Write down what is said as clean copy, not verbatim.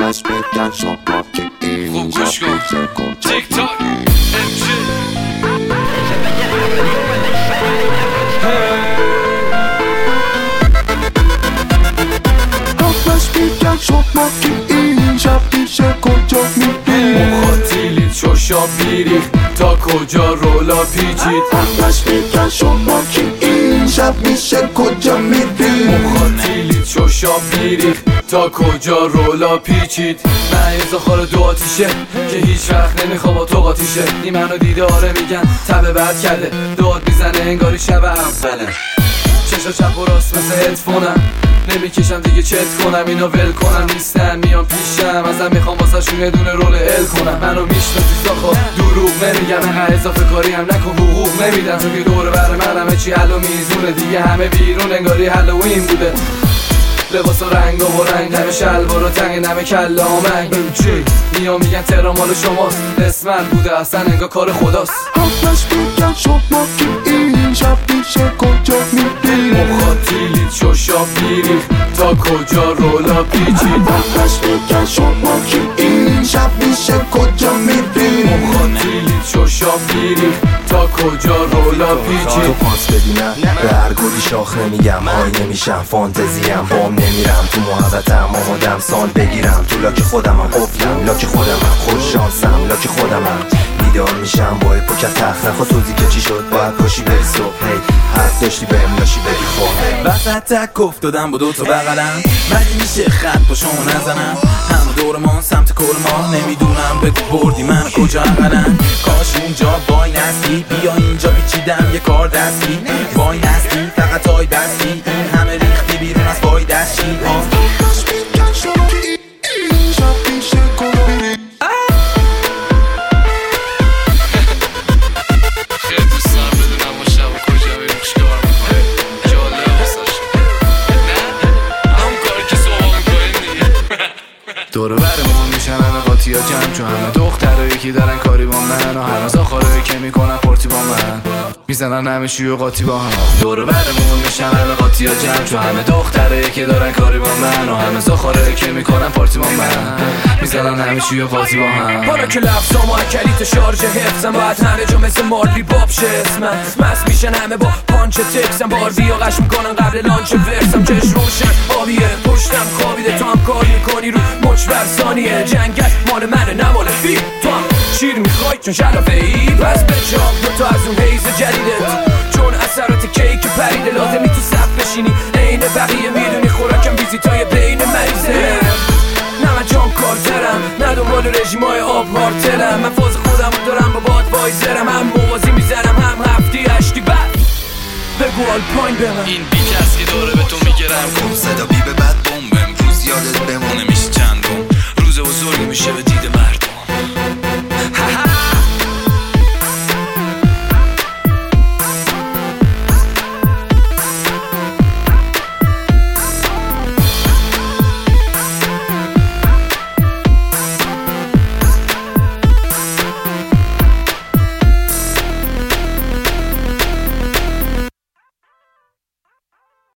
همش بگن شما که اینجا پیش کجا همش بگن شما که اینجا پیش کجا میری مخاطیلید شوشا بیریخ تا کجا رولا پیچید همش بگن شما که این شب میشه کجا میری مخاطیلید شوشا بیریخ تا کجا رولا پیچید من یه زخار دو آتیشه که هیچ وقت نمیخوا با تو قاطیشه این منو دیده آره میگن تبه بد کرده داد میزنه انگاری شبه اوله چشا چپ و راست مثل هدفونم نمیکشم دیگه چت کنم اینا ول کنم نیستن میان پیشم ازم میخوام واسه شون یه دونه رول ال کنم منو میشناسی ساخا دروغ نمیگم انقدر اضافه کاری هم نکن حقوق نمیدم چون که دور بر من همه چی حل و میزونه دیگه همه بیرون انگاری هالوین بوده لباس و رنگ و رنگ همه شلوار و تنگ نمه کله آمنگ میان میگن تهران مال شماست اسمن بوده اصلا انگار کار خداست همش بگن شما که این شب میشه کجا میری مخاطیلید شوشا بیریخ تا کجا رولا پیچید همش بگن شما که این شب میشه کجا میری مخاطیلید شوشا بیریخ تا کجا رولا پیچید تو پاس بدینم به هر گلی شاخ نمیگم های نمیشم فانتزیم بام نمیرم تو محبتم آمادم سال بگیرم تو لاک خودمم قفلم لاک خودمم خوش شانسم لاک خودمم بیدار میشم با پوکت تخت نخوا توضیح که چی شد باید پاشی بری صبح حرف داشتی بهم لاشی بدی خواه وسط تک افتادم با دوتا بغلم مگه میشه خط با شما نزنم هم دورمان سمت کل ما نمیدونم بگو بردی من کجا اقلم کاش اونجا وای نستی بیا اینجا بیچیدم یه کار دستی وای نستی فقط های دستی این همه ریختی بیرون از وای دستی همش بگن شما که این شب میشه کجا میری خیلی دوست دارم بدونم ما شب و کجا بریم چیکار میکنیم جالبه واسه نه همون کاری که صبح میکنیم دیگه دور برمون میشن همه قاطی ها جمع چون همه دخترایی که دارن کاری با من و همه زاخارایی که میکنن پارتی با من میزنن همه شیو و قاطی با هم دور برمون میشن همه قاطی ها جمع چون همه دخترایی که دارن کاری با من و همه زاخارایی که میکنن پارتی با من میزنن همه شیو و قاطی با هم حالا که لفظام و کلیت شارژ حفظم باید همه جا مثل مارلی باب شه اسمم مست میشن همه با پانچ تکسم باربی و قش میکنن قبل لانچ ورسم چش روشن آبیه پشتم خوابیده تو هم کار میکنی رو مچ بر ثانیه جنگل مال منه نه مال فی تو هم شیر میخوای چون شلافه ای پس بچام تو از اون حیز جدیدت چون اثرات کیک پریده لازمی تو صف بشینی عین بقیه میدونی خوراکم ویزیتای بین مریضه نه من جان کارترم نه دنبال رژیمای آب هارتلم من فاز خودم دارم با باد وایزرم هم موازی میزنم هم هفتی هشتی بعد بگو آلپاین به من این بیک هست که داره به تو میگرم صدا بی به بعد بوم امروز یادت بمونه میشه چندم روز بزرگی میشه